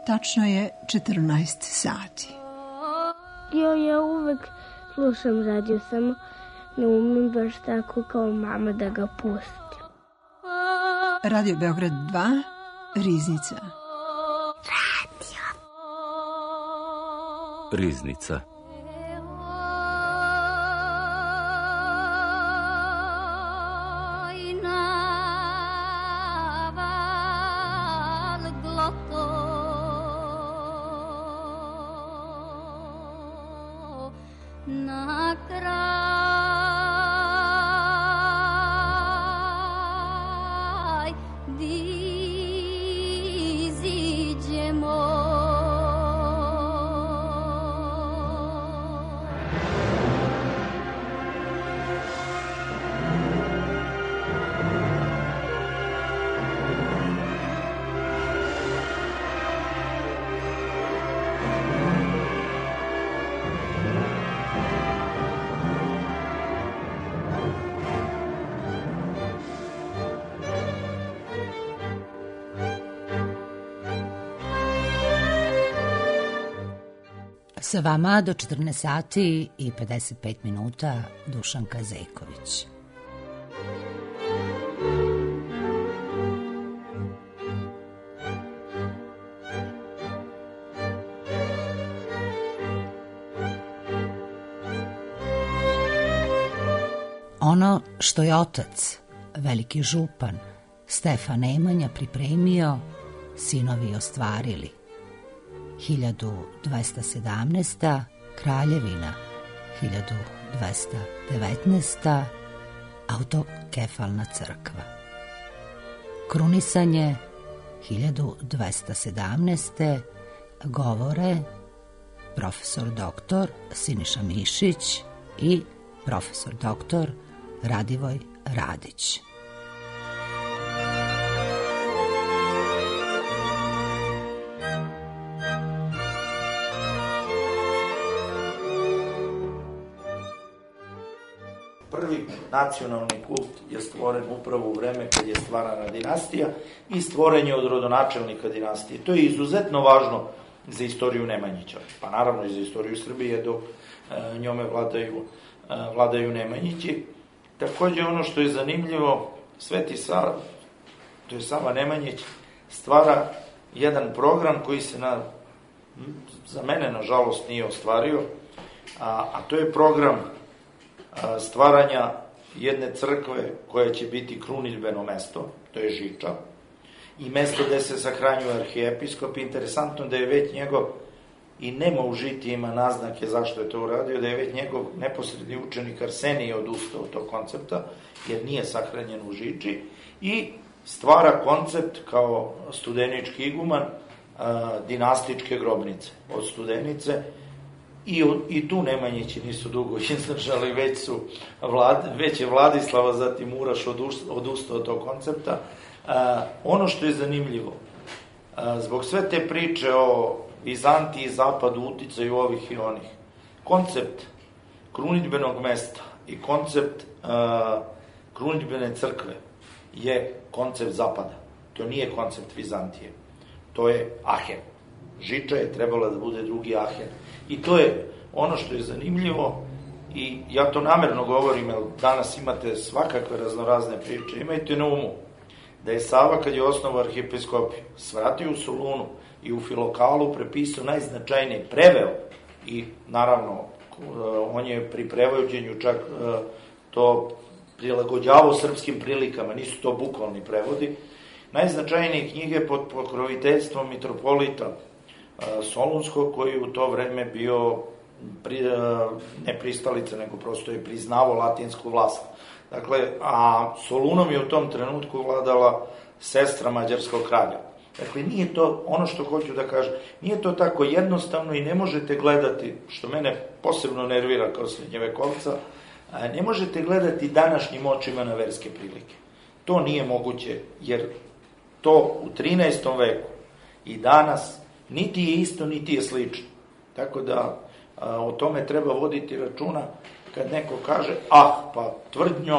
Tačno je 14 sati. Ja uvek slušam radio, samo ne umem baš tako kao mama da ga pustim. Radio Beograd 2, Riznica. Riznica. Sa vama do 14 sati i 55 minuta Dušanka Zejković. Ono što je otac, veliki župan, Stefan Nemanja pripremio, sinovi ostvarili. 1217. Kraljevina, 1219. Autokefalna crkva. Krunisanje 1217. Govore profesor doktor Siniša Mišić i profesor doktor Radivoj Radić. Prvi nacionalni kult je stvoren upravo u vreme kad je stvarana dinastija i stvoren je od rodonačelnika dinastije. To je izuzetno važno za istoriju Nemanjića, pa naravno i za istoriju Srbije dok njome vladaju Nemanjići. Takođe ono što je zanimljivo, Sveti Sava, to je Sava Nemanjić, stvara jedan program koji se za mene nažalost nije ostvario, a to je program stvaranja jedne crkve koja će biti krunidbeno mesto, to je Žiča, i mesto gde se sahranjuje arhijepiskop. Interesantno da je već njegov, i nema u žitijima naznake zašto je to uradio, da je već njegov neposredni učenik Arsenije odustao od tog koncepta, jer nije sahranjen u Žiči, i stvara koncept kao studenički iguman dinastičke grobnice od Studenice. I tu Nemanjići nisu dugo izdržali, već je Vladislava, zatim Uraš odustao od tog koncepta. Ono što je zanimljivo, zbog sve te priče o Vizantiji, zapadu, uticaju ovih i onih, koncept krunidbenog mesta i koncept krunidbene crkve je koncept zapada. To nije koncept Vizantije. To je Ahen. Žiča je trebala da bude drugi Ahen. I to je ono što je zanimljivo, i ja to namerno govorim, jer danas imate svakakve raznorazne priče. Imajte na umu da je Sava, kad je osnovao arhijepiskopiju, svratio u Solunu i u Filokalu prepisao najznačajnije, preveo, i naravno on je pri prevođenju čak to prilagođavao srpskim prilikama, nisu to bukvalni prevodi, najznačajnije knjige pod pokroviteljstvom mitropolita Solunskog, koji u to vreme bio ne pristalica, nego prosto je priznavao latinsku vlast. Dakle, a Solunom je u tom trenutku vladala sestra mađarskog kralja. Dakle, nije to, ono što hoću da kažem, nije to tako jednostavno i ne možete gledati, što mene posebno nervira kao srednjevekovca, ne možete gledati današnjim očima na verske prilike. To nije moguće, jer to u 13. veku i danas niti je isto, niti je slično. Tako da o tome treba voditi računa kad neko kaže, pa tvrdnjom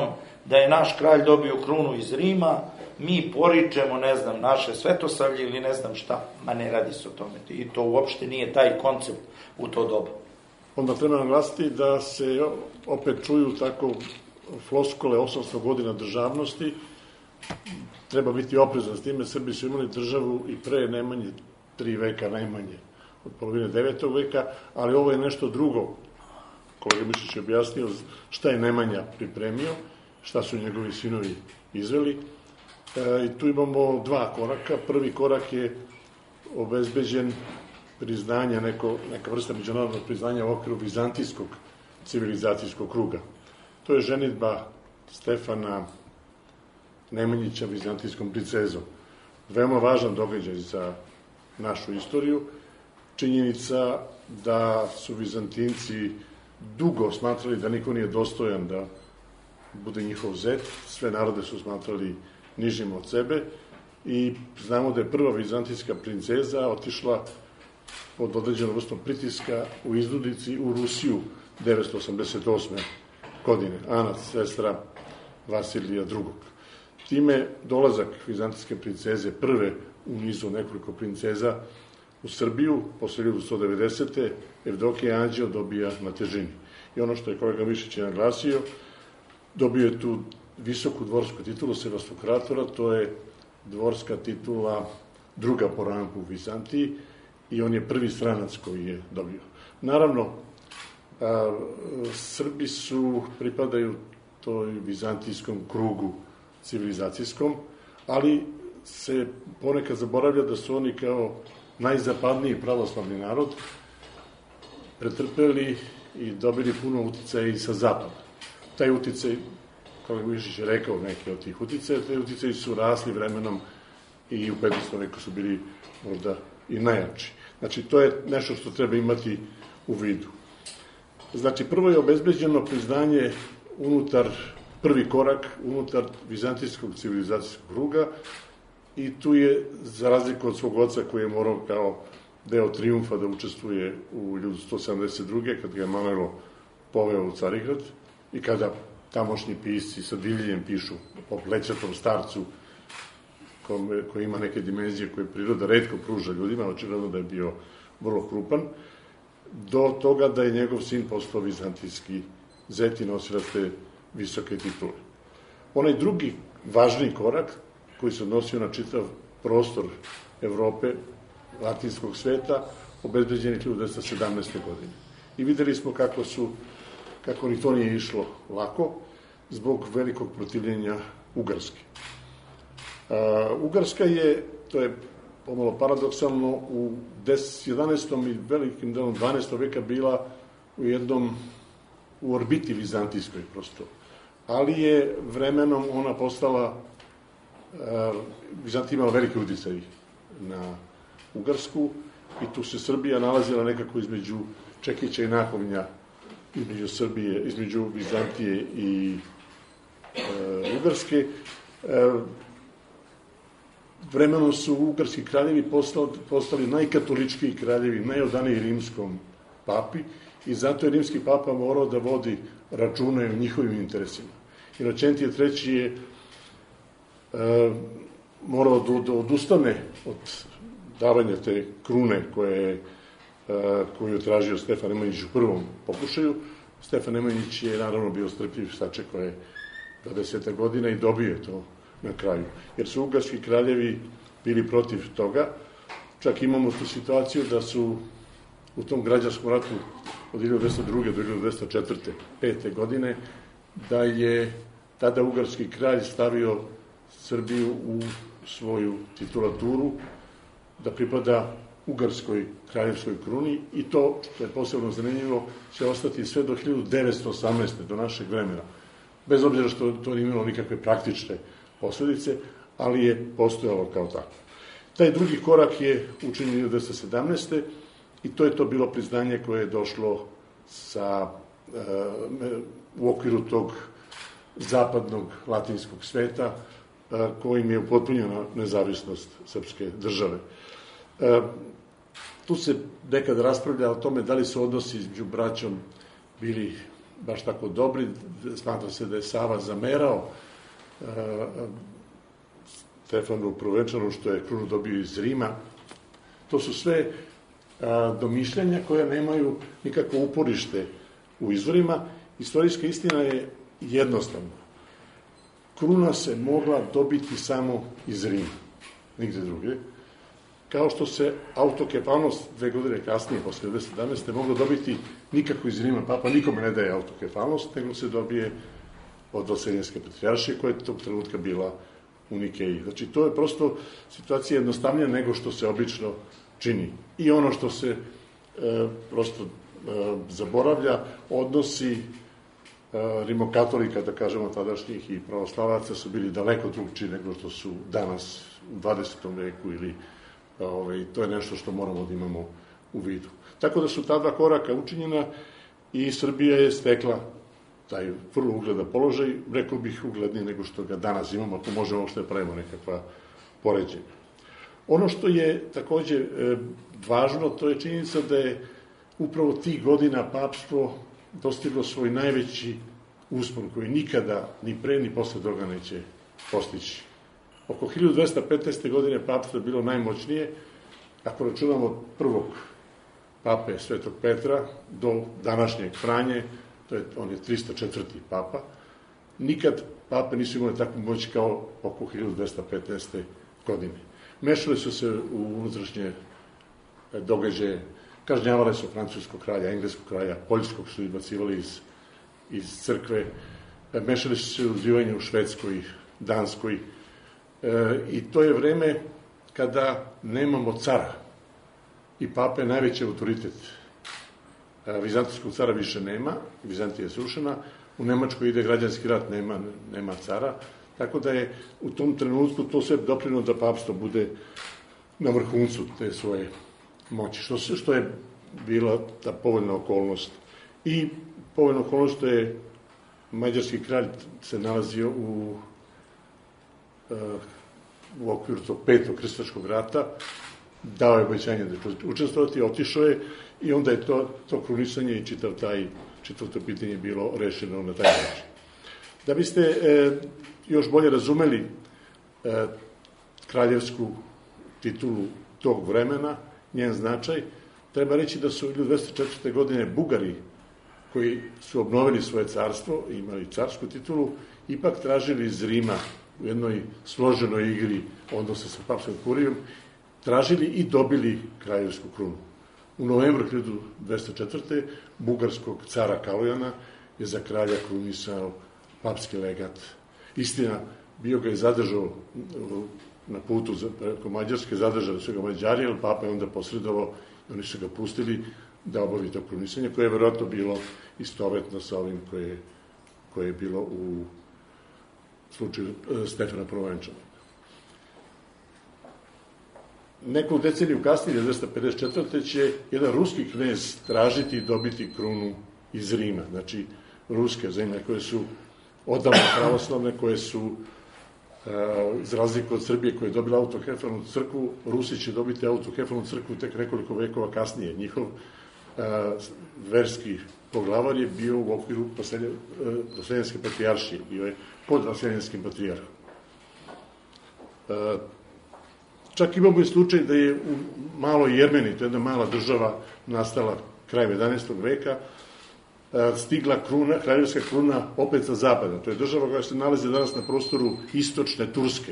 da je naš kralj dobio krunu iz Rima, mi poričemo, ne znam, naše svetosavlje ili ne znam šta, ma ne radi se o tome. I to uopšte nije taj koncept u to doba. Onda treba naglasiti da se opet čuju tako floskole 800 godina državnosti. Treba biti oprezan s time, Srbi su imali državu i pre najmanje 3 veka, najmanje od polovine 9. veka, ali ovo je nešto drugo. Kolega Mišić je objasnio šta je Nemanja pripremio, šta su njegovi sinovi izveli. I tu imamo 2 koraka. Prvi korak je obezbeđen priznanje, neka vrsta međunarodnog priznanja u okviru vizantijskog civilizacijskog kruga. To je ženidba Stefana Nemanjića vizantijskom princezom. Veoma važan događaj za našu istoriju. Činjenica da su Vizantinci dugo smatrali da niko nije dostojan da bude njihov zet. Sve narode su smatrali nižim od sebe i znamo da je prva vizantijska princeza otišla pod određenom vrstom pritiska u iznudici u Rusiju 988. godine. Ana, sestra Vasilija II. Time dolazak vizantijske princeze, prve u nizu nekoliko princeza u Srbiju, posle 1190. Evdokija Anđeo dobija na težini. I ono što je kolega Mišić naglasio, dobio je tu visoku dvorsku titulu sevastokratora, to je dvorska titula druga po rangu u Vizantiji i on je prvi stranac koji je dobio. Naravno, Srbi pripadaju toj vizantijskom krugu civilizacijskom, ali se ponekad zaboravlja da su oni kao najzapadniji pravoslavni narod pretrpeli i dobili puno uticaja i sa zapada. Taj uticaj, kao je Mišić rekao, neki od tih uticaja, taj uticaji su rasli vremenom i u 15. veku su bili možda i najjači. Znači, to je nešto što treba imati u vidu. Znači, prvo je obezbeđeno priznanje prvi korak unutar vizantijskog civilizacijskog kruga i tu je, za razliku od svog oca koji je morao kao deo trijumfa da učestvuje u 1172. kad ga je Manojlo poveo u Carigrad i kada tamošnji pisci sa divljenjem pišu o plećatom starcu koji ima neke dimenzije koje priroda retko pruža ljudima, očigledno da je bio vrlo krupan, do toga da je njegov sin postao vizantijski zet i nosilac te visoke titule. Onaj drugi važni korak koji se odnosio na čitav prostor Evrope, latinskog sveta, obezbeđen je 1917. godine. I videli smo kako ni to nije išlo lako, zbog velikog protivljenja Ugarske. Ugarska je, to je pomalo paradoksalno, u 11. i velikim delom 12. veka bila u orbiti vizantijskoj prosto. Ali je vremenom ona postala, Vizantija imala velike uticaj na Ugarsku i tu se Srbija nalazila nekako između čekića i nakovnja, između Vizantije i Ugarske. Vremenom su ugarski kraljevi postali najkatoličkiji kraljevi, najodaniji rimskom papi i zato je rimski papa morao da vodi računa o njihovim interesima. Inokentije III je morao da odustane od davanja te krune koju je tražio Stefan Nemanjić u prvom pokušaju. Stefan Nemanjić je naravno bio strpljiv, sačekao je 20 godina i dobio je to na kraju. Jer su ugarski kraljevi bili protiv toga. Čak imamo tu situaciju da su u tom građanskom ratu od 1202. do 1204. 5. godine, da je tada ugarski kralj stavio Srbiju u svoju titulaturu, da pripada ugarskoj kraljevskoj kruni i to, što je posebno zanimljivo, će ostati sve do 1918. do našeg vremena. Bez obzira što to nije imalo nikakve praktične posledice, ali je postojalo kao tako. Taj drugi korak je učinjen 1917. i to je to bilo priznanje koje je došlo u okviru tog zapadnog latinskog sveta, kojim je upotpunjena nezavisnost srpske države. Tu se nekad raspravlja o tome da li su odnosi među braćom bili baš tako dobri. Smatra se da je Sava zamerao Stefanu Prvenčanu što je krunu dobio iz Rima. To su sve domišljanja koja nemaju nikakvo uporište u izvorima. Istorijska istina je jednostavna. Kruna se mogla dobiti samo iz Rima, nigde druge. Kao što se autokefalnost 2 godine kasnije, posle 1917. mogla dobiti nikako iz Rima. Papa nikome ne daje autokefalnost, nego se dobije od Vaseljenske patrijaršije, koja je tog trenutka bila u Nikeji. Znači, to je prosto situacija jednostavnija nego što se obično čini. I ono što se prosto zaboravlja, odnosi rimokatolika, da kažemo, tadašnjih i pravoslavaca su bili daleko drugčiji nego što su danas u 20. veku ili to je nešto što moramo da imamo u vidu. Tako da su ta 2 koraka učinjena i Srbija je stekla taj vrlo ugledan položaj, rekao bih ugledniji nego što ga danas imamo, ako možemo uopšte da pravimo nekakva poređenja. Ono što je takođe važno, to je činjenica da je upravo tih godina papstvo dostiglo svoj najveći uspon koji nikada ni pre ni posle toga neće postići. Oko 1215. godine papstvo je bilo najmoćnije, ako računamo prvog pape Svetog Petra do današnjeg Franje, on je 304. papa, nikad pape nisu imali takvu moć kao oko 1215. godine. Mešali su se u unutrašnje događaje, kažnjavali su francuskog kralja, engleskog kralja, poljskog su izbacivali iz crkve, mešali su se u zivanje u Švedskoj, Danskoj, i to je vreme kada nemamo cara i papa je najveći autoritet. Vizantijskog cara više nema, Vizantija je srušena, u Nemačkoj ide građanski rat, nema cara, tako da je u tom trenutku to sve doprino da papstvo bude na vrhuncu te svoje moći, što je bila ta povoljna okolnost. I povoljna okolnost što je mađarski kralj se nalazio u okviru tog 5. krstaškog rata, dao je obećanje da će učestvovati, otišao je i onda je to krunisanje i čitav to pitanje bilo rešeno na taj način. Da biste još bolje razumeli kraljevsku titulu tog vremena, njen značaj, treba reći da su 1204. godine Bugari, koji su obnovili svoje carstvo i imali carsku titulu, ipak tražili iz Rima u jednoj složenoj igri odnose sa papskom kurijom, tražili i dobili kraljevsku krunu. U novembru 1204. bugarskog cara Kalojana je za kralja krunisao papski legat. Istina, bio ga je zadržao na putu preko Mađarske, zadržali su ga Mađari, ali papa je onda posredovao i oni su ga pustili da obavi to krunisanje, koje je verovatno bilo istovetno sa ovim koje je bilo u slučaju Stefana Prvenčana. Neku deceniju kasnije, 1254. će jedan ruski knez tražiti i dobiti krunu iz Rima. Znači, ruske zemlje koje su odavno pravoslavne, koje su, za razliku od Srbije koja je dobila autokefalnu crkvu, Rusi će dobiti autokefalnu crkvu tek nekoliko vekova kasnije. Njihov verski poglavar je bio u okviru Vaseljenske patrijaršije, bio je pod Vaseljenskim patrijarhom. Čak imamo i slučaj da je u maloj Jermeniji, to je jedna mala država nastala krajem 11. veka, stigla kraljevska kruna opet sa zapada. To je država koja se nalazi danas na prostoru istočne Turske,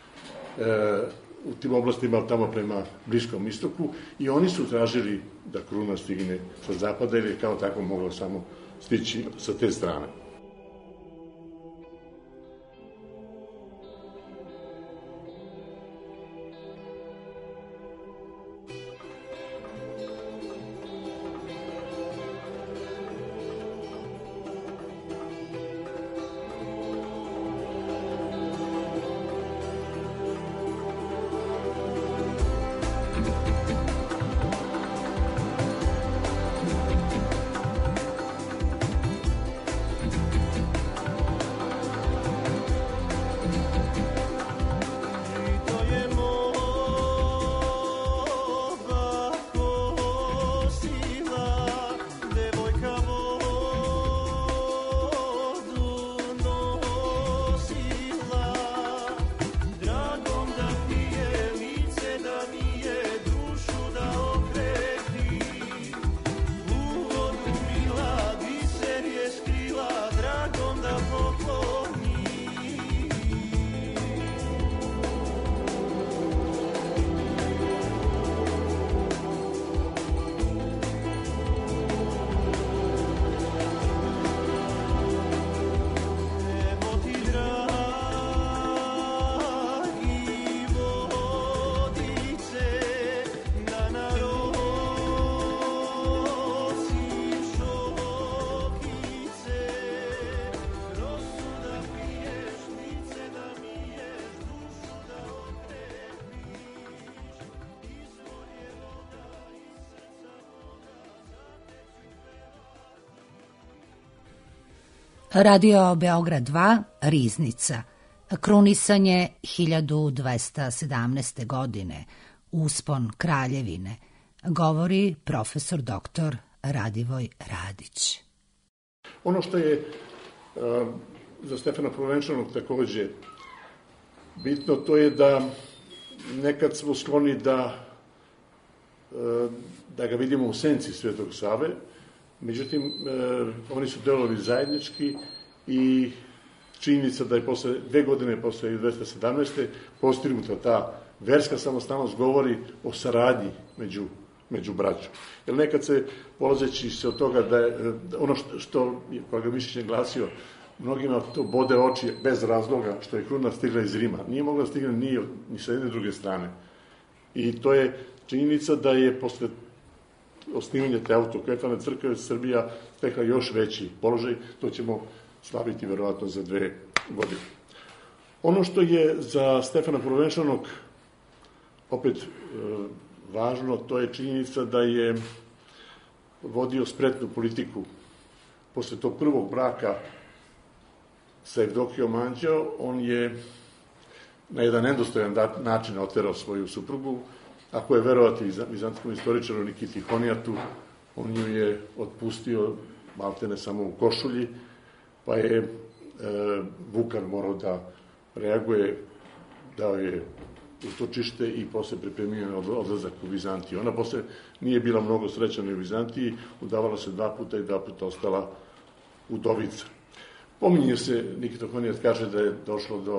u tim oblastima tamo prema Bliskom istoku, i oni su tražili da kruna stigne sa zapada, jer je kao tako mogla samo stići sa te strane. Radio Beograd 2, Riznica. Krunisanje 1217. godine. Uspon Kraljevine. Govori profesor doktor Radivoj Radić. Ono što je za Stefana Prvenčanog takođe bitno, to je da nekad smo skloni da ga vidimo u senci Svetog Save, međutim, oni su delovali zajednički i činjenica da je posle 2 godine, posle 1217. postignuta ta verska samostalnost, govori o saradnji među braćom. Jer nekad se, polazeći se od toga da je ono što koga mišljenje glasio, mnogima to bode oči bez razloga što je kruna stigla iz Rima. Nije mogla da stigne ni sa jedne druge strane. I to je činjenica da je posle osnivanja te autokefalne crkve Srbija stekla još veći položaj. To ćemo slaviti verovatno za 2 godine. Ono što je za Stefana Prvenčanog opet važno, to je činjenica da je vodio spretnu politiku. Posle tog prvog braka sa Evdokijom Anđeo, on je na jedan nedostojan način oterao svoju suprugu. Ako je verovati vizantskom istoričaru Nikiti Honijatu, on ju je otpustio maltene samo u košulji, pa je Vukan morao da reaguje, dao je utočište i posle pripremio odlazak u Vizantiju. Ona posle nije bila mnogo srećana u Vizantiji, udavala se 2 puta i 2 puta ostala udovica. Pominje se, Nikita Honijat kaže da je došlo do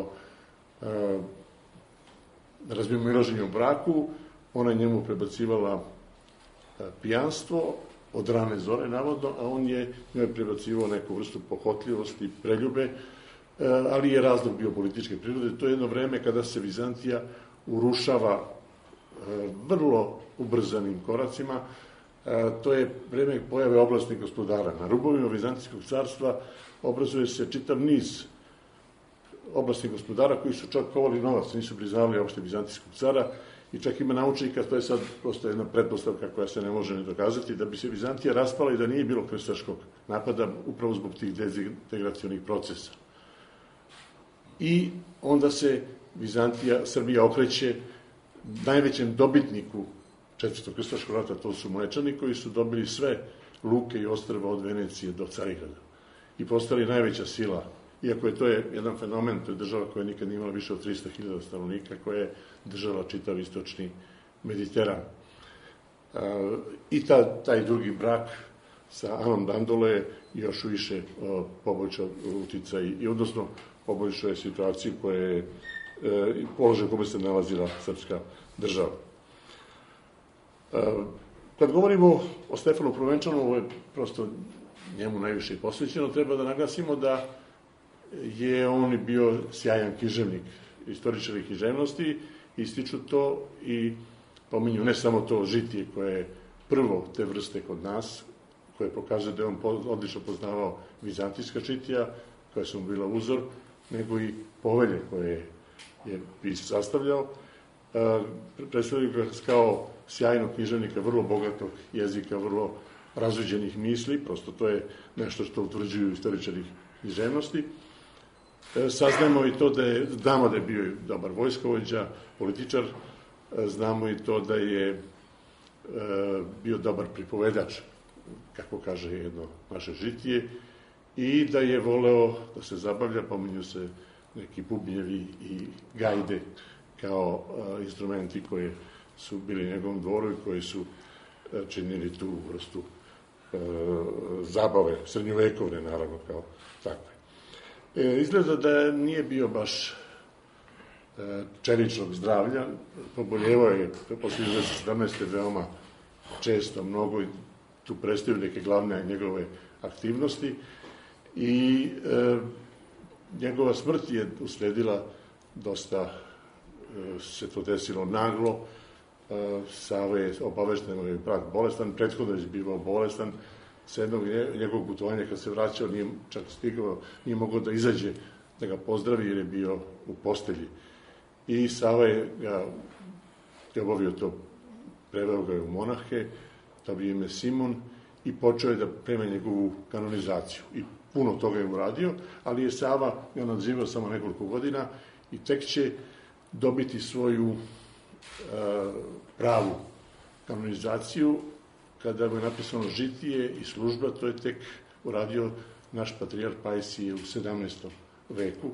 razmimoilaženja u braku, ona je njemu prebacivala pijanstvo od rane zore, navodno, a on je njoj prebacivao neku vrstu pohotljivosti, preljube, ali je razlog bio političke prirode. To je jedno vreme kada se Vizantija urušava vrlo ubrzanim koracima. To je vreme pojave oblastnih gospodara. Na rubovima Vizantijskog carstva obrazuje se čitav niz oblastnih gospodara koji su čak kovali novac, nisu priznavali opšte Vizantijskog cara i čak ima naučnika, to je sad prosto jedna pretpostavka koja se ne može ne dokazati, da bi se Vizantija raspala i da nije bilo krstaškog napada upravo zbog tih dezintegracionih procesa. I onda se Srbija okreće najvećem dobitniku Četvrtog krstaškog rata, to su Mlečani, koji su dobili sve luke i ostrva od Venecije do Carigrada i postali najveća sila. Iako je to jedan fenomen, to je država koja nikad nije imala više od 300.000 stanovnika, koja je držala čitav istočni Mediteran. I taj drugi brak sa Anom Dandolo je još više poboljšao uticaj i odnosno poboljšao je situaciju koja je položaj u kome se nalazila srpska država. Kad govorimo o Stefanu Prvenčanu, ovo je prosto njemu najviše i posvećeno, treba da naglasimo da je on bio sjajan književnik, istoričar književnosti, ističu to i pominju ne samo to žitije koje je prvo te vrste kod nas, koje pokazuje da je on odlično poznavao vizantijska čitija, koja su mu bila uzor, nego i povelje koje je pisao sastavljao. Predstavljaju ga kao sjajnog književnika, vrlo bogatog jezika, vrlo razređenih misli, prosto to je nešto što utvrđuju istoričari književnosti. Saznamo i to znamo da je bio dobar vojskovođa, političar, znamo i to da je bio dobar pripovedač, kako kaže jedno naše žitije, i da je voleo da se zabavlja, pominju se neki bubnjevi i gajde kao instrumenti koji su bili u njegovom dvoru i koji su činili tu vrstu zabave, srednjovekovne naravno kao takve. Izgleda da nije bio baš čeličnog zdravlja, poboljevao je posle 1917. veoma često, mnogo, i tu predstavljaju neke glavne njegove aktivnosti i njegova smrt je usledila dosta, se to desilo naglo. Sava je obavešten, je brat bolestan, prethodno je bivao bolestan, sa jednog njegovog putovanja kad se vraćao, nije čak stigao, nije mogao da izađe da ga pozdravi jer je bio u postelji. I Sava je obavio to, preveo ga je u monahe, dobio ime Simon i počeo je da prema njegovu kanonizaciju. I puno toga je uradio, ali je Sava ga nadzivao samo nekoliko godina i tek će dobiti svoju pravu kanonizaciju kada mu je napisano Žitije i Služba, to je tek uradio naš patrijarh Pajsije u 17. veku.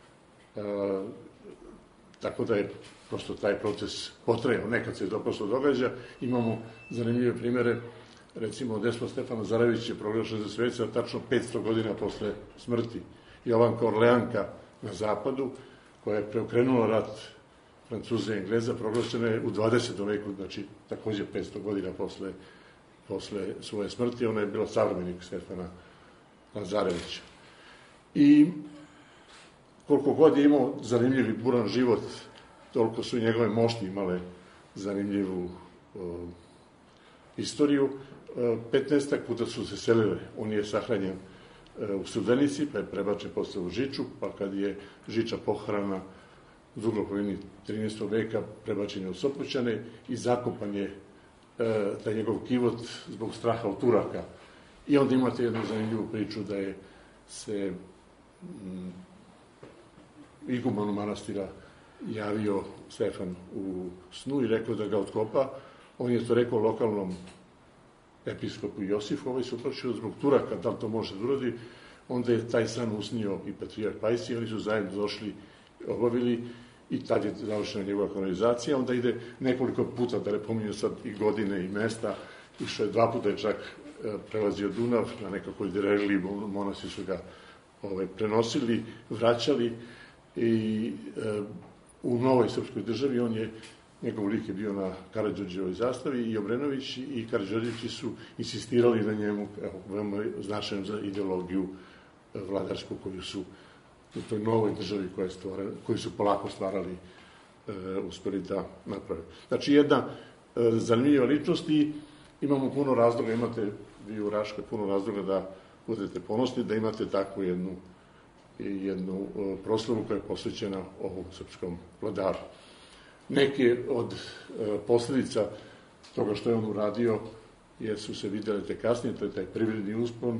Tako da je prosto taj proces potrajao. Nekad se to prosto događa. Imamo zanimljive primere. Recimo, despot Stefan Lazarević je proglašen za sveca tačno 500 godina posle smrti. Jovanka Orleanka na zapadu, koja je preokrenula rat Francuza i Engleza, proglašena je u 20. veku, znači takođe 500 godina posle svoje smrti. Ona je bila savremenik Stefana Lazarevića. I koliko god je imao zanimljiv i buran život, toliko su i njegove mošti imale zanimljivu istoriju. 15 puta su se selile. On je sahranjen u Studenici, pa je prebačen posle u Žiču, pa kad je Žiča pohrana u drugoj polovini 13. veka, prebačen je u Sopoćane i zakopan je taj njegov kivot zbog straha od Turaka. I onda imate jednu zanimljivu priču da je se igumanu manastira javio Stefan u snu i rekao da ga otkopa. On je to rekao lokalnom episkopu Josifu, ovaj se uplašio zbog Turaka, da li to može da uradi. Onda je taj san usnio i patrijarh Pajsije, oni su zajedno došli, obavili i tad je završena njegova kanonizacija. Onda ide nekoliko puta, da ne pominju sad i godine i mesta, išao je 2 puta je čak prelazio Dunav, na nekakoj dereli, monasi su ga prenosili, vraćali i u Novoj srpskoj državi njegov lik je bio na Karađorđevoj zastavi i Obrenović i Karađorđevići su insistirali na njemu, veoma značajan za ideologiju vladarsku koju su u toj novoj državi koju su polako stvarali, uspeli da naprave. Znači, jedna zanimljiva ličnost i imamo puno razloga, imate vi u Raškoj puno razloga da budete ponosni, da imate takvu jednu proslavu koja je posvećena ovom srpskom vladaru. Neke od posledica toga što je on uradio su se videle te kasnije, to je taj privredni uspon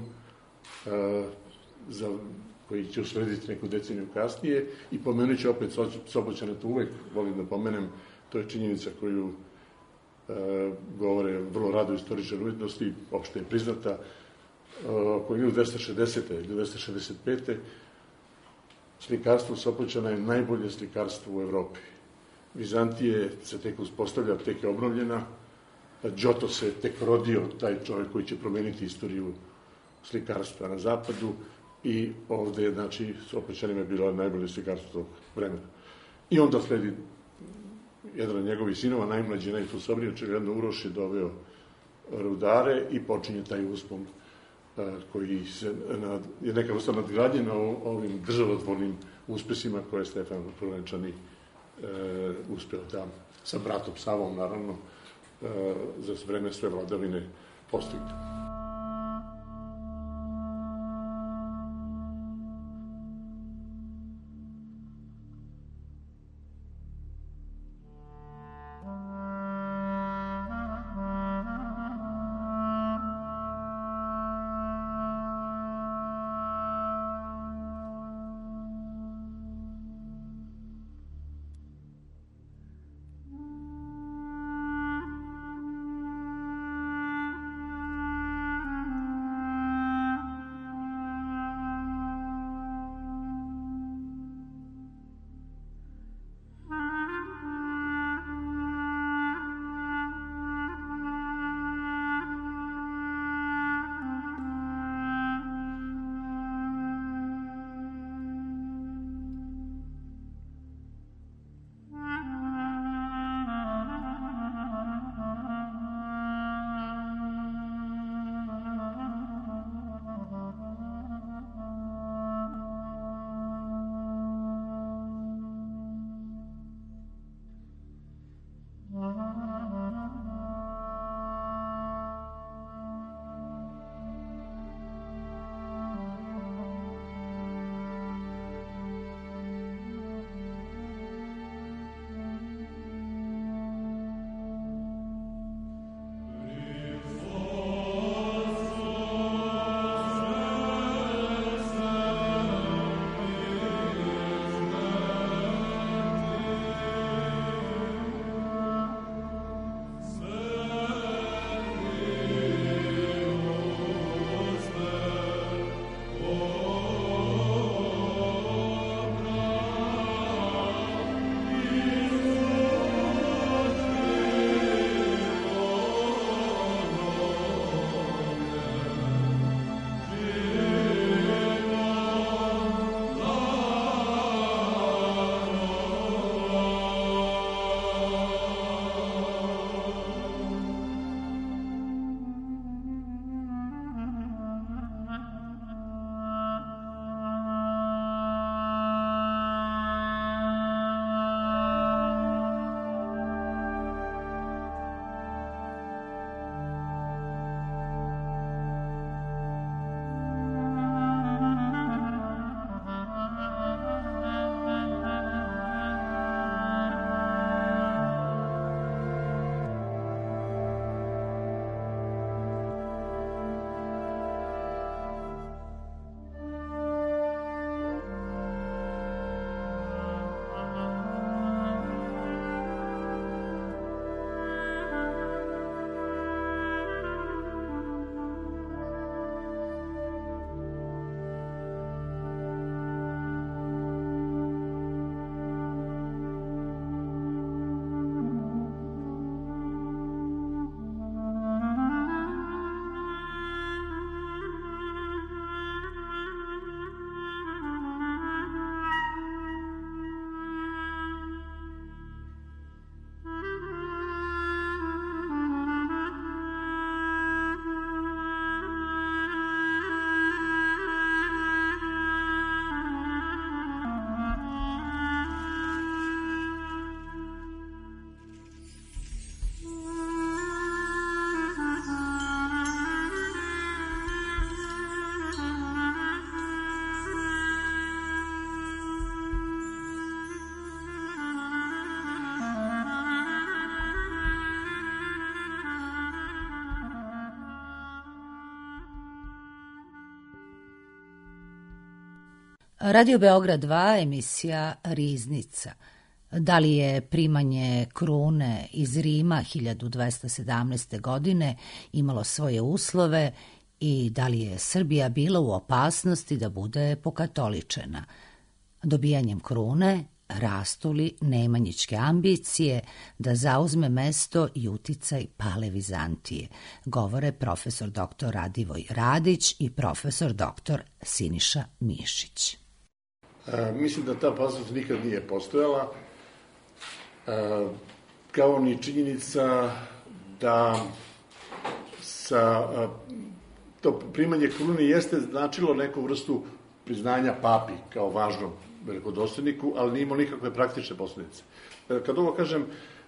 koji će uslediti neku deceniju kasnije i pomenut ću opet Sopoćane, to uvek volim da pomenem, to je činjenica koju govore vrlo rado istoričari umetnosti, opšte je priznata, oko 1260. i 1265. Slikarstvo Sopoćana je najbolje slikarstvo u Evropi. Vizantije se tek uspostavlja, tek je obnovljena, Giotto se tek rodio, taj čovjek koji će promeniti istoriju slikarstva na zapadu i ovde, znači, Sopoćanima je bilo najbolje slikarstvo tog vremena. I onda sledi jedan od njegovih sinova, najmlađi najsposobniji, očigledno Uroš je doveo rudare i počinje taj uspon koji je neka vrsta nadgradnje na ovim državotvornim uspesima koje je Stefan Prvenčani uspeo da sa bratom Savom, naravno, za vreme sve vladavine postignu. Radio Beograd 2, emisija Riznica. Da li je primanje krune iz Rima 1217. godine imalo svoje uslove i da li je Srbija bila u opasnosti da bude pokatoličena? Dobijanjem krune rastu li Nemanjićke ambicije da zauzme mesto i uticaj Pale Vizantije, govore profesor dr. Radivoj Radić i profesor dr. Siniša Mišić. Mislim da ta opasnost nikad nije postojala, kao ni činjenica da to primanje krune jeste značilo neku vrstu priznanja papi kao važnom velikodostojniku, ali nije imao nikakve praktične posledice. Kad ovo kažem,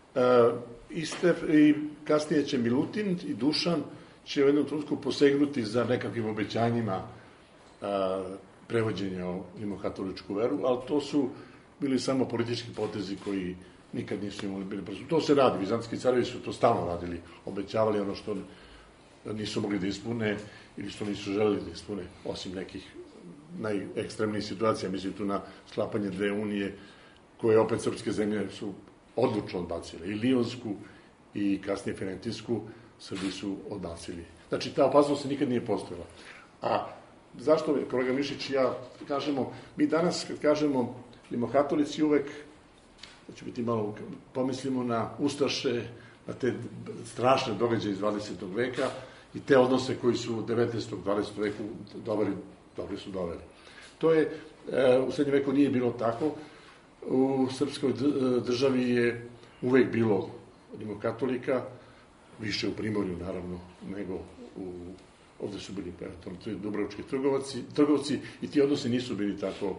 i kasnije će Milutin i Dušan će u jednom trenutku posegnuti za nekakvim obećanjima prevođenja u rimokatoličku veru, ali to su bili samo politički potezi koji nikad nisu imali bili prosto. To se radi, vizantijski carevi su to stalno radili, obećavali ono što nisu mogli da ispune ili što nisu želeli da ispune, osim nekih najekstremnijih situacija, mislim tu na sklapanje dve unije, koje opet srpske zemlje su odlučno odbacile. I Lionsku i kasnije Firentisku Srbi su odbacili. Znači, ta opasnost se nikad nije postojala. A zašto, kolega Mišić i ja kažemo, mi danas kad kažemo rimokatolici uvek, da ću biti malo, pomislimo na ustaše, na te strašne događaje iz 20. veka i te odnose koji su u 19. 20. veku dobri su doveli. To je, u srednjem veku nije bilo tako. U srpskoj državi je uvek bilo rimokatolika, više u Primorju, naravno, nego ovde su bili dubrovački trgovci i ti odnosi nisu bili tako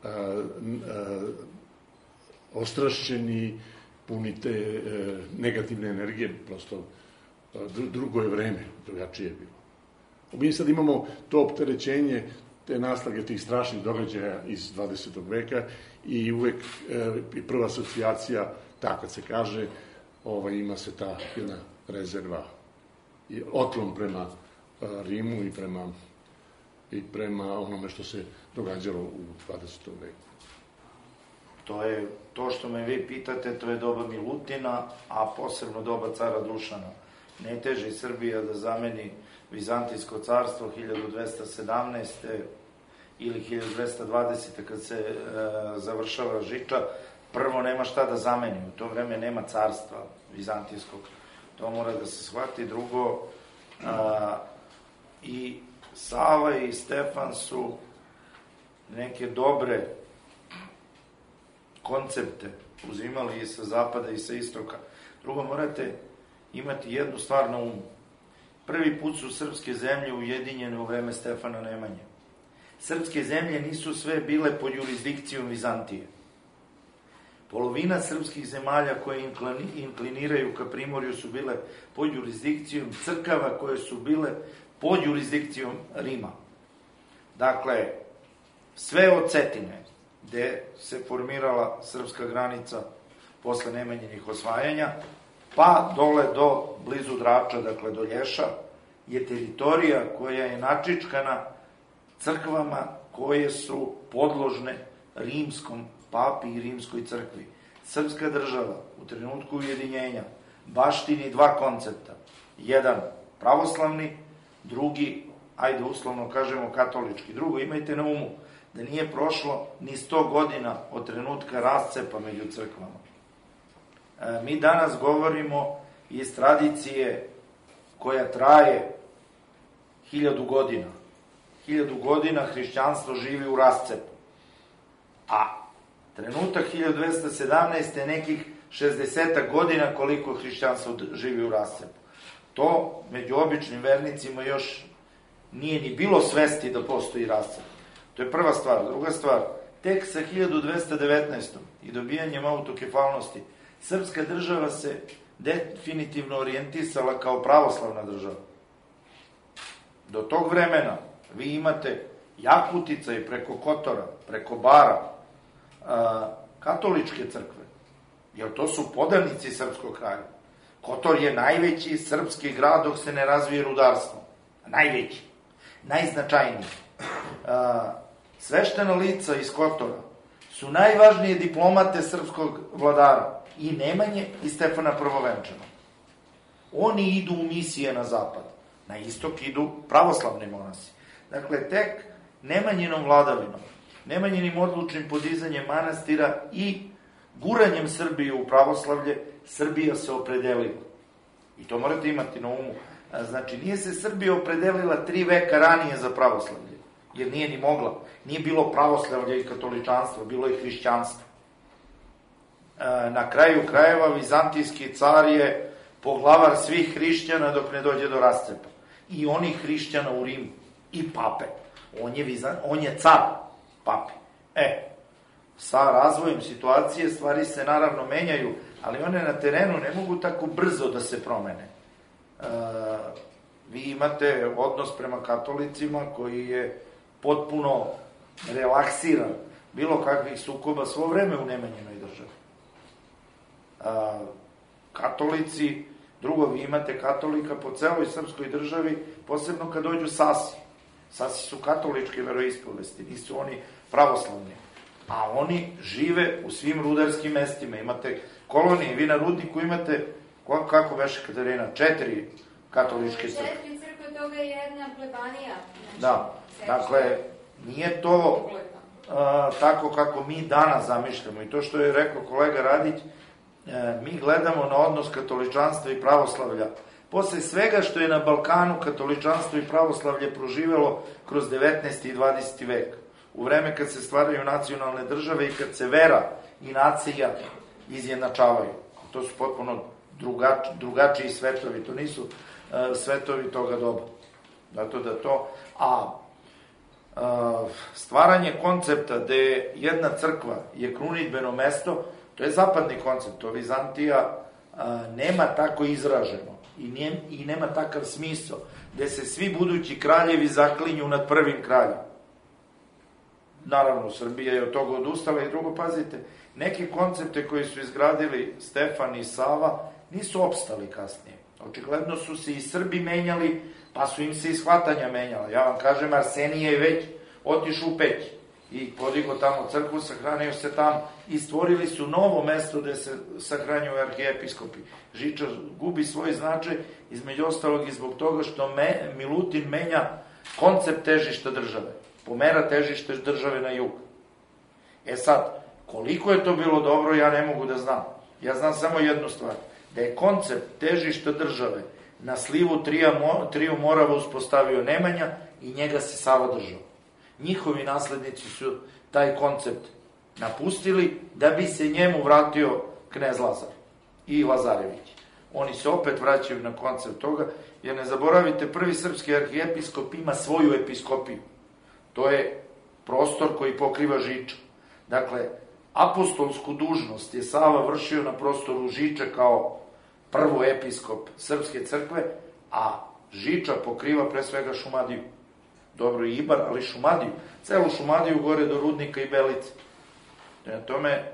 ostrašćeni, puni te negativne energije, prosto drugo je vreme, drugačije je bilo. Mi sad imamo to opterećenje, te naslage tih strašnih događaja iz 20. veka i uvek prva asocijacija, tako kad se kaže, ima se ta jedna rezerva i otlom prema Rimu i prema onome što se događalo u 20. veku. To što me vi pitate, to je doba Milutina, a posebno doba cara Dušana. Ne teži Srbija da zameni Vizantijsko carstvo 1217. ili 1220. kad se završava Žiča. Prvo, nema šta da zameni, u to vreme nema carstva vizantijskog. To mora da se shvati. Drugo, i Sava i Stefan su neke dobre koncepte uzimali i sa zapada i sa istoka. Drugo, morate imati jednu stvar na umu. Prvi put su srpske zemlje ujedinjene u vreme Stefana Nemanje. Srpske zemlje nisu sve bile pod jurisdikcijom Vizantije. Polovina srpskih zemalja koje inkliniraju ka Primorju su bile pod jurisdikcijom crkava koje su bile pod jurisdikcijom Rima. Dakle, sve od Cetine, gde se formirala srpska granica posle Nemanjinih osvajanja, pa dole do blizu Drača, dakle do Lješa, je teritorija koja je načičkana crkvama koje su podložne rimskom papi i rimskoj crkvi. Srpska država u trenutku ujedinjenja baštini dva koncepta. Jedan pravoslavni, drugi, ajde uslovno kažemo, katolički. Drugo, imajte na umu da nije prošlo ni 100 godina od trenutka rascepa među crkvama. Mi danas govorimo iz tradicije koja traje 1000 godina. 1000 godina hrišćanstvo živi u rascepu. A trenutak 1217. je nekih 60 godina koliko hrišćanstvo živi u rascepu. To među običnim vernicima još nije ni bilo svesti da postoji rascep. To je prva stvar. Druga stvar, tek sa 1219. i dobijanjem autokefalnosti, srpska država se definitivno orijentisala kao pravoslavna država. Do tog vremena vi imate jak uticaj preko Kotora, preko Bara, katoličke crkve, jer to su podanici srpskog kraja. Kotor je najveći srpski grad dok se ne razvije rudarstvo. Najveći, najznačajniji. Sveštena lica iz Kotora su najvažnije diplomate srpskog vladara, i Nemanje i Stefana Prvovenčana. Oni idu u misije na zapad, na istok idu pravoslavni monasi. Dakle, tek Nemanjinom vladavinom, Nemanjinim odlučnim podizanjem manastira i guranjem Srbije u pravoslavlje, Srbija se opredelila. I to morate imati na umu. Znači, nije se Srbija opredelila 3 veka ranije za pravoslavlje, jer nije ni mogla. Nije bilo pravoslavlja i katoličanstva, bilo je hrišćanstvo. Na kraju krajeva, vizantijski car je poglavar svih hrišćana dok ne dođe do rascepa. I onih hrišćana u Rimu, i pape. On je car papi. Sa razvojem situacije stvari se naravno menjaju, ali one na terenu ne mogu tako brzo da se promene. Vi imate odnos prema katolicima koji je potpuno relaksiran bilo kakvih sukoba svo vreme u Nemanjinoj državi. Katolici, drugo, vi imate katolika po celoj srpskoj državi, posebno kad dođu Sasi. Sasi su katoličke veroispovesti, nisu oni pravoslavni. A oni žive u svim rudarskim mestima. Imate kolonije, vi na rudniku imate, kako veše Katarina, 4 katoličke crkve. 4 crkve, toga je jedna plebanija. Da, dakle, nije to tako kako mi danas zamišljamo. I to što je rekao kolega Radić, mi gledamo na odnos katoličanstva i pravoslavlja. Posle svega što je na Balkanu katoličanstvo i pravoslavlje proživelo kroz 19. i 20. vek, u vreme kad se stvaraju nacionalne države i kad se vera i nacija izjednačavaju. To su potpuno drugačiji svetovi, to nisu svetovi toga doba. Zato da to... stvaranje koncepta gde jedna crkva je krunidbeno mesto, to je zapadni koncept, to Vizantija nema tako izraženo i nema takav smisao, gde se svi budući kraljevi zaklinju nad prvim kraljem. Naravno, Srbija je od toga odustala. I drugo, pazite, neke koncepte koje su izgradili Stefan i Sava nisu opstali kasnije. Očigledno su se i Srbi menjali, pa su im se i shvatanja menjala. Ja vam kažem, Arsenije je već otišao u Peć i podigo tamo crkvu, sahranio se tamo i stvorili su novo mesto gde se sahranjuju arhijepiskopi. Žiča gubi svoj značaj, između ostalog i zbog toga što Milutin menja koncept težišta države, pomera težište države na jug. Sad, koliko je to bilo dobro, ja ne mogu da znam. Ja znam samo jednu stvar, da je koncept težišta države na slivu Triju Morava uspostavio Nemanja i njega se Sava držao. Njihovi naslednici su taj koncept napustili da bi se njemu vratio knez Lazar i Lazarević. Oni se opet vraćaju na koncept toga, jer ne zaboravite, prvi srpski arhijepiskop ima svoju episkopiju. To je prostor koji pokriva Žiča. Dakle, apostolsku dužnost je Sava vršio na prostoru Žiče kao prvo episkop srpske crkve, a Žiča pokriva pre svega Šumadiju. Dobro i Ibar, ali Šumadiju. Celu Šumadiju gore do Rudnika i Belice. Tome,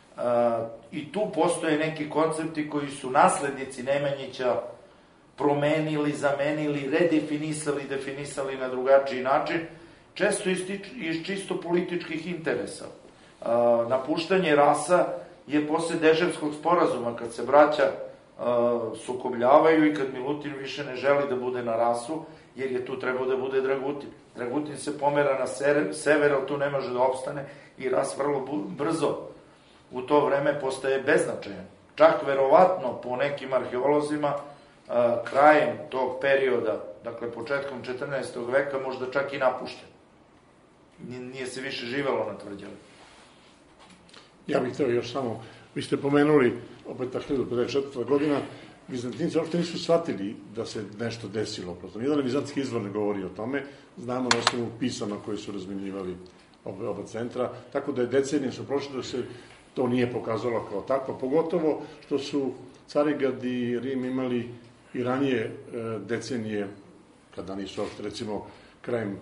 i tu postoje neki koncepti koji su naslednici Nemanjića promenili, zamenili, redefinisali, definisali na drugačiji način, često iz čisto političkih interesa. Napuštanje rasa je posle Deževskog sporazuma, kad se braća sukobljavaju i kad Milutin više ne želi da bude na rasu, jer je tu trebao da bude Dragutin. Dragutin se pomera na sever, ali tu ne može da opstane i ras vrlo brzo u to vreme postaje beznačajan. Čak verovatno po nekim arheolozima krajem tog perioda, dakle početkom 14. veka, možda čak i napušten. Nije se više živelo na tvrđavi. Ja bih hteo još samo, vi ste pomenuli opet ta 1054. godina, Vizantinci uopšte nisu shvatili da se nešto desilo. Prosto, nijedan vizantijski izvor ne govori o tome, znamo na osnovu pisama koje su razmenjivali oba centra, tako da je decenije su prošle da se to nije pokazalo kao takvo, pogotovo što su Carigrad i Rim imali i ranije decenije, kada nisu uopšte, recimo, krajem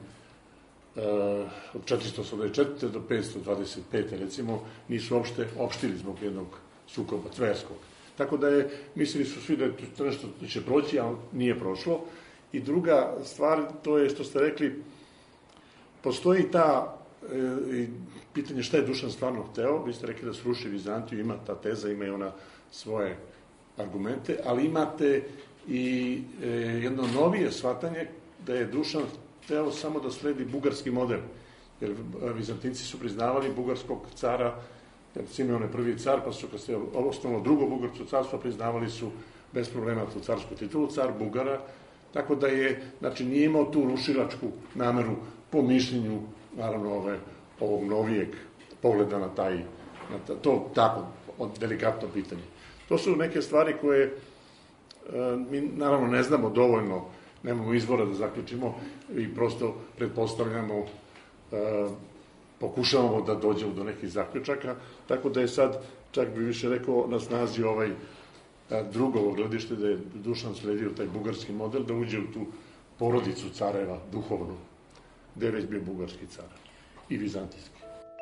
od 484. do 525. recimo, nisu uopšte opštili zbog jednog sukoba tverskog. Tako da je, mislili su svi da je to nešto će proći, ali nije prošlo. I druga stvar, to je što ste rekli, postoji ta i pitanje šta je Dušan stvarno hteo, vi ste rekli da sruši Vizantiju, ima ta teza, ima i ona svoje argumente, ali imate i jedno novije shvatanje da je Dušan hteo samo da sledi bugarski model, jer Vizantinci su priznavali bugarskog cara, Simeon je prvi car, pa su kad se osnovno drugo bugarsko carstvo priznavali su bez problema tu carsku titulu, car Bugara, tako da je, znači nije imao tu rušilačku nameru po mišljenju, naravno, ovog novijeg pogleda na to tako delikatno pitanje. To su neke stvari koje mi naravno ne znamo dovoljno, nemamo izvora da zaključimo i prosto pretpostavljamo, pokušavamo da dođemo do nekih zaključaka, tako da je sad, čak bi više rekao, na snazi drugovo gledište da je Dušan sledio taj bugarski model, da uđe u tu porodicu careva duhovnu, gde je već bio bugarski car i vizantijski.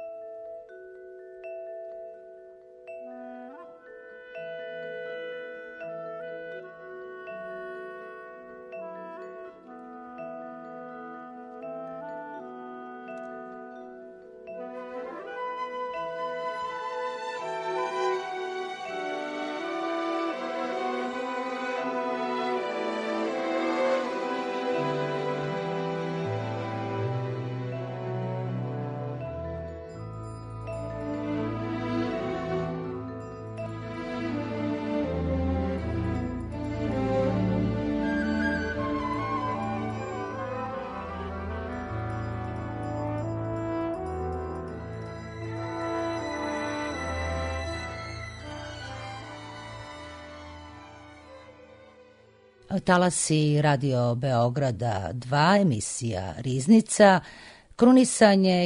Talasi Radio Beograda 2, emisija Riznica, krunisanje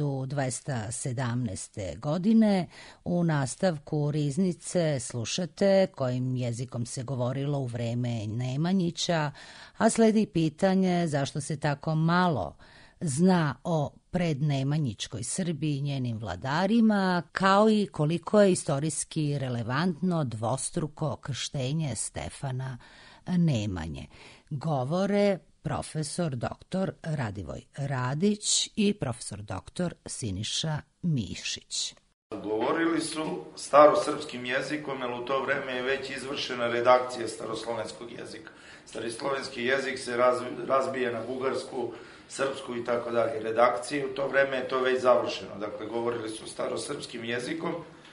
1217. godine. U nastavku Riznice slušate kojim jezikom se govorilo u vreme Nemanjića, a sledi pitanje zašto se tako malo zna o prednemanjičkoj Srbiji i njenim vladarima, kao i koliko je istorijski relevantno dvostruko krštenje Stefana Nemanje. Govore profesor dr. Radivoj Radić i profesor dr. Siniša Mišić. Govorili su starosrpskim jezikom, jer u to vreme je već izvršena redakcija staroslovenskog jezika. Staroslovenski jezik se razbije na bugarsku, srpsku i tako dalje. Redakcije u to vreme je to već završeno. Dakle, govorili su starosrpskim jezikom,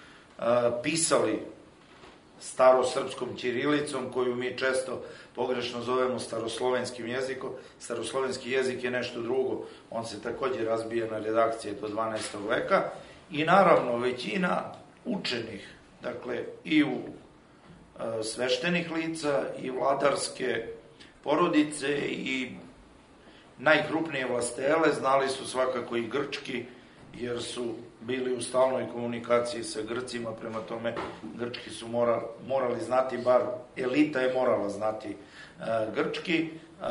pisali starosrpskom ćirilicom, koju mi često pogrešno zovemo staroslovenskim jezikom. Staroslovenski jezik je nešto drugo, on se takođe razbije na redakcije do 12. veka i naravno većina učenih, dakle i u sveštenih lica i vladarske porodice i najkrupnije vlastele znali su svakako i grčki, jer su bili u stalnoj komunikaciji sa Grcima, prema tome grčki su morali znati, bar elita je morala znati grčki,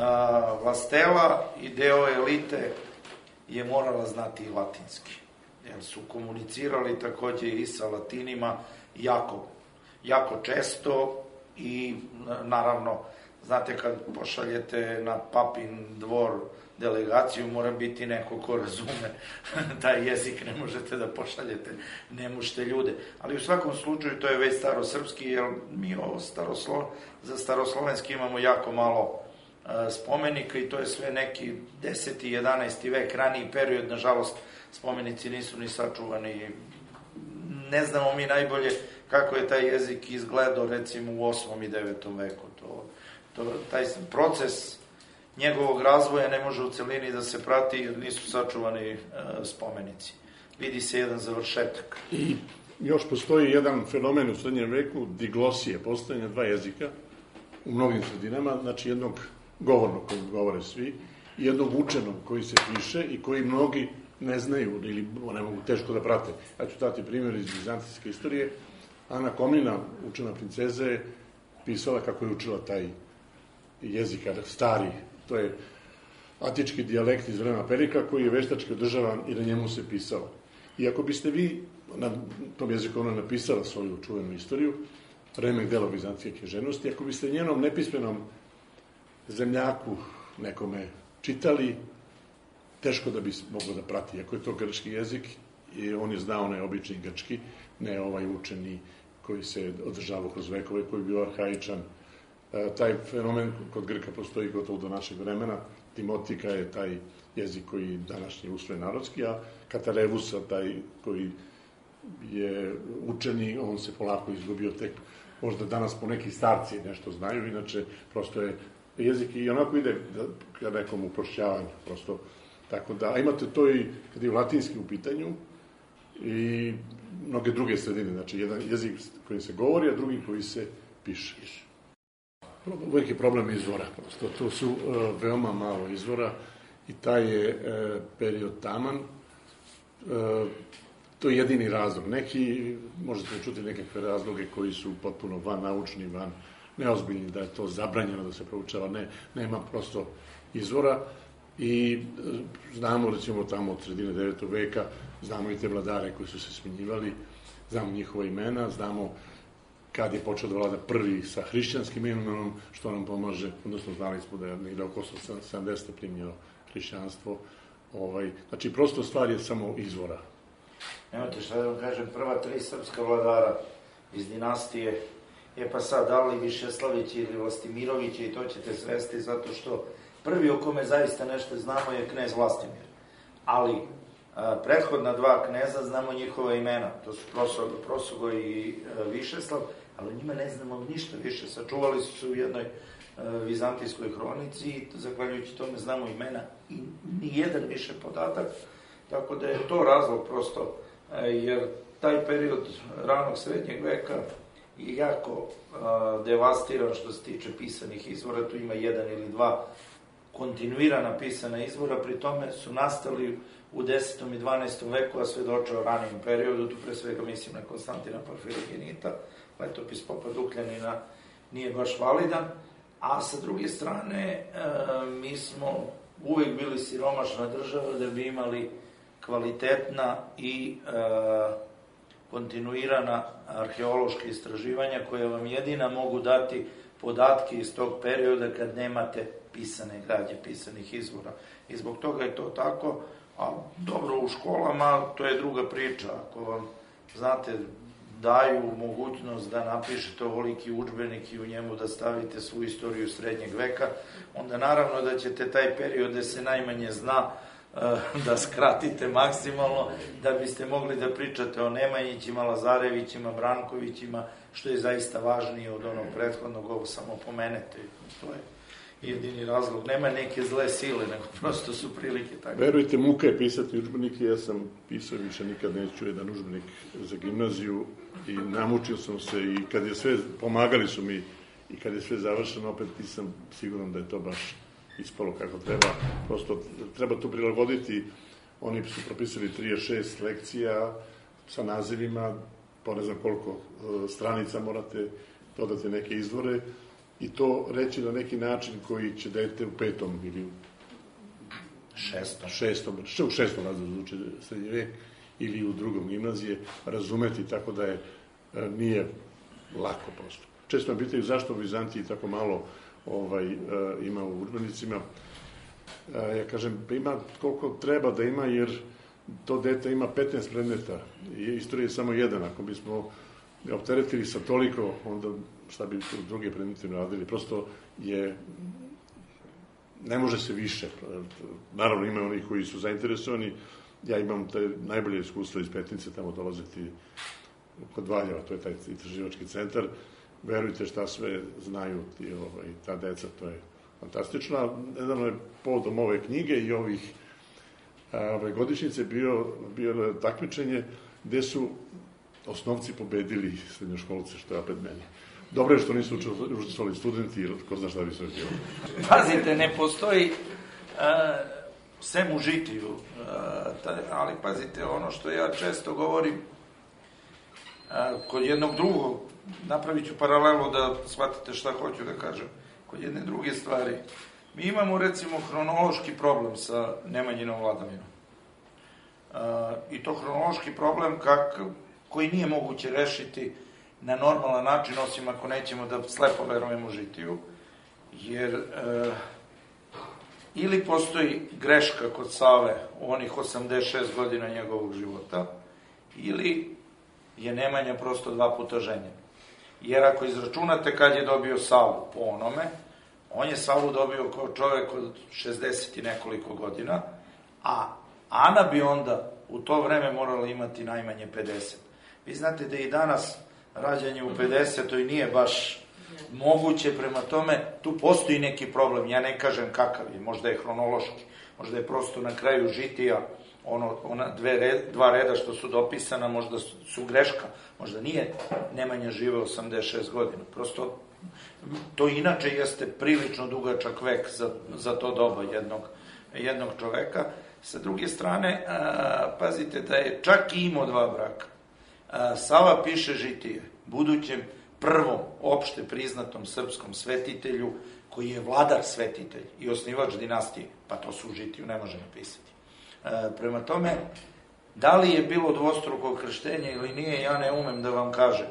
vlastela i deo elite je morala znati i latinski, jer su komunicirali takođe i sa latinima jako često i naravno, znate, kad pošaljete na papin dvor delegaciju, mora biti neko ko razume taj jezik, ne možete da pošaljete nemušte ljude. Ali u svakom slučaju to je već starosrpski, jer mi za staroslovenski imamo jako malo spomenika i to je sve neki 10. i 11. vek, raniji period, nažalost, spomenici nisu ni sačuvani. Ne znamo mi najbolje kako je taj jezik izgledao, recimo, u 8. i 9. veku. Taj proces njegovog razvoja ne može u celini da se prati jer nisu sačuvani spomenici. Vidi se jedan završetak. I još postoji jedan fenomen u srednjem veku, diglosije, postojanja dva jezika u mnogim sredinama, znači jednog govornog koji govore svi i jednog učenog koji se piše i koji mnogi ne znaju ili ne mogu teško da prate. Ja ću dati primjer iz vizantijske istorije. Ana Komnina, učena princeza, je pisala kako je učila taj jezik, stari, to je atički dijalekt iz vremena Perikla koji je veštački održavan i na njemu se pisalo. I ako biste vi na tom jeziku ona napisala svoju čuvenu istoriju, remek delo vizantijske književnosti, ako biste njenom nepismenom zemljaku nekome čitali, teško da bi moglo da prati. Ako je to grčki jezik, i on je znao onaj obični grčki, ne ovaj učeni koji se održavao kroz vekove, koji je bio arhaičan. Taj fenomen kod Grka postoji gotovo do našeg vremena. Timotika je taj jezik koji današnji usvoje narodski, a Katarevusa, taj koji je učeni, on se polako izgubio tek, možda danas po neki starci nešto znaju, inače prosto je jezik i onako ide ka nekom uprošćavanju, prosto. Tako da, a imate to i kad je latinski u pitanju i mnoge druge sredine, znači jedan jezik koji se govori, a drugi koji se piše. Uvijek je problem izvora, prosto, to su veoma malo izvora i taj je period taman. To je jedini razlog. Neki, možete čuti nekakve razloge koji su potpuno van naučni, van neozbiljni, da je to zabranjeno da se proučava, nema prosto izvora. I znamo, recimo, tamo od sredine 9. veka, znamo i te vladare koji su se smenjivali, znamo njihova imena, znamo kad je počeo da vlada prvi sa hrišćanskim imenom, što nam pomaže, odnosno znali smo da je negde oko 70. primljeno hrišćanstvo. Znači, prosto stvar je samo izvora. Nemate šta da vam kažem, prva 3 srpska vladara iz dinastije, pa sad, da li Višeslavić ili Vlastimirović, i to ćete svesti zato što prvi o kome zaista nešto znamo je knez Vlastimir. Ali prethodna 2 kneza znamo njihova imena, to su Prosogoj i Višeslav, ali o njima ne znamo ništa više. Sačuvali su se u jednoj vizantijskoj hronici i zahvaljujući tome znamo imena i nijedan više podatak, tako da je to razlog prosto, jer taj period ranog srednjeg veka je jako devastiran što se tiče pisanih izvora, tu ima 1 ili 2 kontinuirana pisana izvora, pri tome su nastali u 10. i 12. veku, a svedoče o ranijem periodu, tu pre svega mislim na Konstantina Porfirogenita, letopis Popa Dukljanina nije baš validan, a sa druge strane mi smo uvek bili siromašna država da bi imali kvalitetna i kontinuirana arheološka istraživanja koja vam jedina mogu dati podatke iz tog perioda kad nemate pisane građe, pisanih izvora. I zbog toga je to tako, a dobro u školama to je druga priča. Ako vam, znate, daju mogućnost da napišete ovoliki udžbenik i u njemu da stavite svu istoriju srednjeg veka, onda naravno da ćete taj period gde se najmanje zna da skratite maksimalno, da biste mogli da pričate o Nemanjićima, Lazarevićima, Brankovićima, što je zaista važnije od onog prethodnog, ovo samo pomenete. To je jedini razlog. Nema neke zle sile, nego prosto su prilike tako. Verujte, muka je pisati udžbenike, ja sam pisao više nikad neću jedan udžbenik za gimnaziju i namučio sam se i kad je sve, pomagali su mi i kad je sve završeno, opet nisam siguran da je to baš ispalo kako treba. Prosto treba to prilagoditi. Oni su propisali 36 lekcija sa nazivima, po ne znam koliko stranica morate dodati neke izvore i to reći na neki način koji će dete u 5. ili u 6. razredu uče srednji vek ili u 2. gimnazije razumeti, tako da nije lako prosto. Često me pitaju zašto u Vizantiji tako malo ima u udžbenicima. Ja kažem, pa ima koliko treba da ima, jer to dete ima 15 predmeta i istorija je samo jedan. Ako bismo ga opteretili sa toliko, onda šta bi druge predmete radili? Prosto ne može se više. Naravno, ima oni koji su zainteresovani. Ja imam te najbolje iskustva iz Petnice, tamo dolaziti kod Valjeva, to je taj istraživački centar. Verujte šta sve znaju ta deca, to je fantastično. Nedavno je povodom ove knjige i ove godišnjice bilo takmičenje gde su osnovci pobedili srednjoškolce, što je opet meni. Dobro je što nisu učestvovali studenti, jer ko zna šta bi sve bilo. Pazite, ne postoji sem u žitiju, ali pazite, ono što ja često govorim, kod jednog drugog, napravit ću paralelu da shvatite šta hoću da kažem, kod jedne druge stvari. Mi imamo, recimo, hronološki problem sa Nemanjinom vladavinom. I to hronološki problem koji nije moguće rešiti na normalan način, osim ako nećemo da slepo verujemo žitiju, jer ili postoji greška kod Save u onih 86 godina njegovog života, ili je Nemanja prosto 2 puta ženjen. Jer ako izračunate kad je dobio Savu po onome, on je Savu dobio kao čovek od 60 i nekoliko godina, a Ana bi onda u to vreme morala imati najmanje 50. Vi znate da i danas rađanje u 50. nije baš moguće, prema tome tu postoji neki problem, ja ne kažem kakav je, možda je hronološki, možda je prosto na kraju žitija, ona 2 reda što su dopisana, možda su greška, možda nije Nemanja živeo 86 godina, prosto to inače jeste prilično dugačak vek za to doba jednog čoveka. Sa druge strane, pazite da je čak i imao 2 braka. Sava piše žitije budućem prvom opšte priznatom srpskom svetitelju, koji je vladar svetitelj i osnivač dinastije, pa to su u žitiju ne može napisati. Prema tome, da li je bilo dvostruko krštenje ili nije, ja ne umem da vam kažem.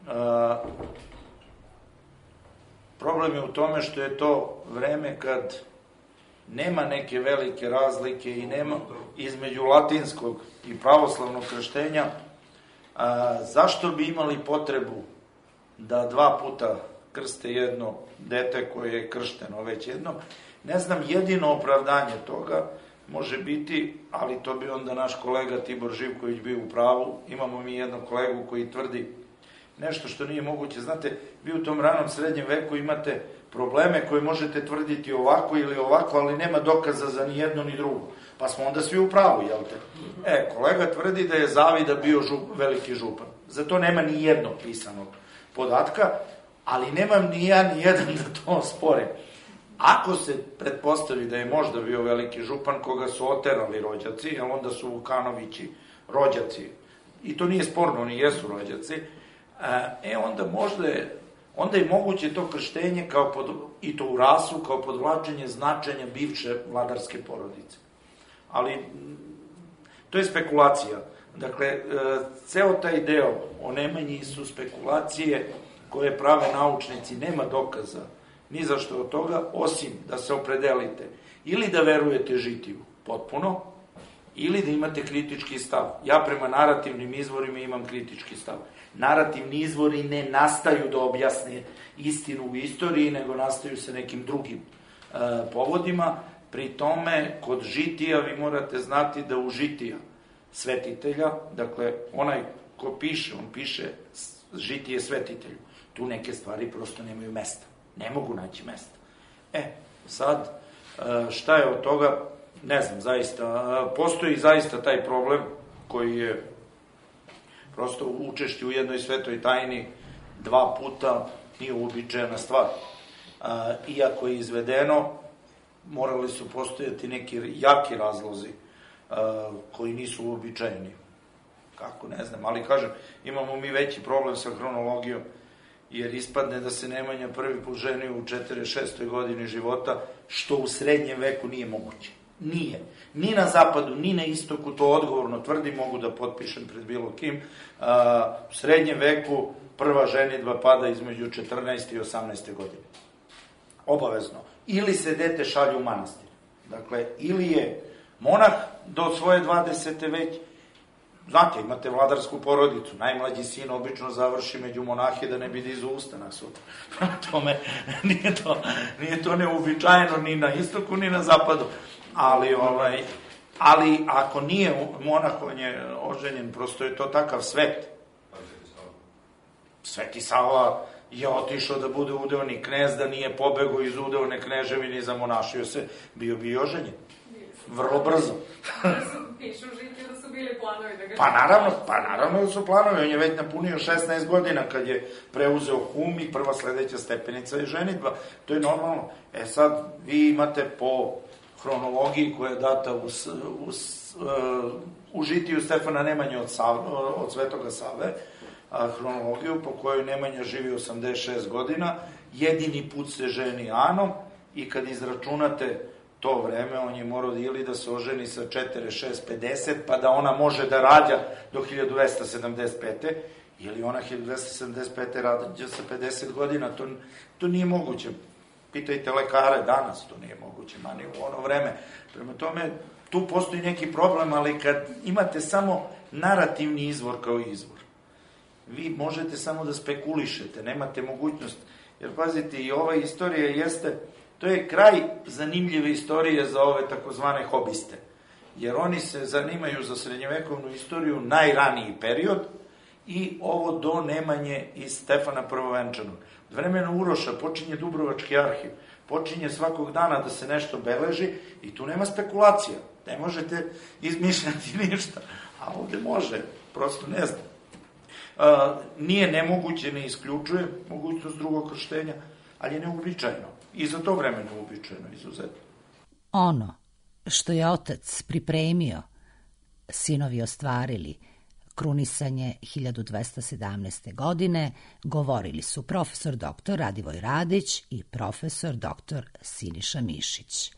Problem je u tome što je to vreme kad nema neke velike razlike i nema između latinskog i pravoslavnog krštenja. Zašto bi imali potrebu da 2 puta krste jedno dete koje je kršteno već jednom? Ne znam, jedino opravdanje toga može biti, ali to bi onda naš kolega Tibor Živković bio u pravu. Imamo mi jednog kolegu koji tvrdi nešto što nije moguće. Znate, vi u tom ranom srednjem veku imate probleme koje možete tvrditi ovako ili ovako, ali nema dokaza za ni jedno ni drugo. Pa smo onda svi u pravu, jel te? Kolega tvrdi da je Zavida bio veliki župan. Za to nema ni jednog pisanog podatka, ali nemam ni ja ni jedan da to spore. Ako se pretpostavi da je možda bio veliki župan koga su oterali rođaci, jer onda su Vukanovići rođaci, i to nije sporno, oni jesu rođaci, onda je moguće to krštenje, i to u rasu, kao podvlačenje značenja bivše vladarske porodice. Ali to je spekulacija. Dakle, ceo taj deo o Nemanji su spekulacije koje prave naučnici, nema dokaza ni za što od toga, osim da se opredelite ili da verujete žitiju potpuno, ili da imate kritički stav. Ja prema narativnim izvorima imam kritički stav. Narativni izvori ne nastaju da objasne istinu u istoriji, nego nastaju sa nekim drugim povodima. Pri tome, kod žitija vi morate znati da u žitija svetitelja, dakle, onaj ko piše, on piše žitije svetitelju. Tu neke stvari prosto nemaju mesta. Ne mogu naći mesta. Sad, šta je od toga? Ne znam, zaista. Postoji zaista taj problem koji je prosto učešće u jednoj svetoj tajni 2 puta nije uobičajena stvar. Iako je izvedeno, morali su postojati neki jaki razlozi koji nisu uobičajeni. Kako, ne znam, ali kažem, imamo mi veći problem sa hronologijom, jer ispadne da se Nemanja prvi put ženio u 46. godini života, što u srednjem veku nije moguće. Nije. Ni na zapadu, ni na istoku, to odgovorno tvrdim, mogu da potpišem pred bilo kim. U srednjem veku prva ženidba pada između 14. i 18. godine. Obavezno. Ili se dete šalje u manastir. Dakle, ili je monah do svoje 20. već. Znate, imate vladarsku porodicu, najmlađi sin obično završi među monahe da ne bi dizu ustanak sutra. Tome, nije to neuobičajeno ni na istoku, ni na zapadu. Ali ako nije monah, on je oženjen, prosto je to takav svet. Sveti Sava je otišao da bude udeoni knez, da nije pobegao iz udeone kneževine i zamonašio se, bio bi oženjen. Vrlo brzo. Pišu žitiju da su bili planovi da ga... Pa naravno da su planovi. On je već napunio 16 godina kad je preuzeo hum i prva sledeća stepenica je ženidba. To je normalno. Sad vi imate po hronologiji koja je data u žitiju Stefana Nemanje od Svetoga Save, hronologiju po kojoj Nemanja živi 86 godina, jedini put se ženi Anom i kad izračunate to vreme, on je morao ili da se oženi sa 4, 6, 50, pa da ona može da rađa do 1275. Ili ona 1275. rađa sa 50 godina, to nije moguće. Pitajte lekare danas, to nije moguće, ma ni u ono vreme. Prema tome, tu postoji neki problem, ali kad imate samo narativni izvor kao izvor, vi možete samo da spekulišete, nemate mogućnost. Jer pazite, i ova istorija jeste, to je kraj zanimljive istorije za ove takozvane hobiste. Jer oni se zanimaju za srednjevekovnu istoriju najraniji period i ovo do Nemanje iz Stefana Prvovenčanog. Od vremena Uroša počinje Dubrovački arhiv, počinje svakog dana da se nešto beleži i tu nema spekulacija. Ne možete izmišljati ništa, a ovde može, prosto ne znam. Nije nemoguće, ne isključuje mogućnost drugog krštenja, ali je neuobičajeno. I za to vreme neuobičajeno, izuzetno. Ono što je otac pripremio, sinovi ostvarili, krunisanje 1217. godine, govorili su profesor dr. Radivoj Radić i profesor dr. Siniša Mišić.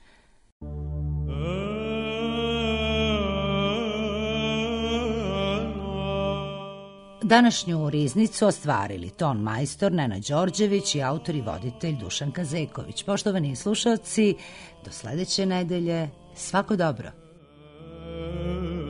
Današnju riznicu ostvarili ton majstor Nenad Đorđević i autor i voditelj Dušan Kazeković. Poštovani slušalci, do sledeće nedelje, svako dobro.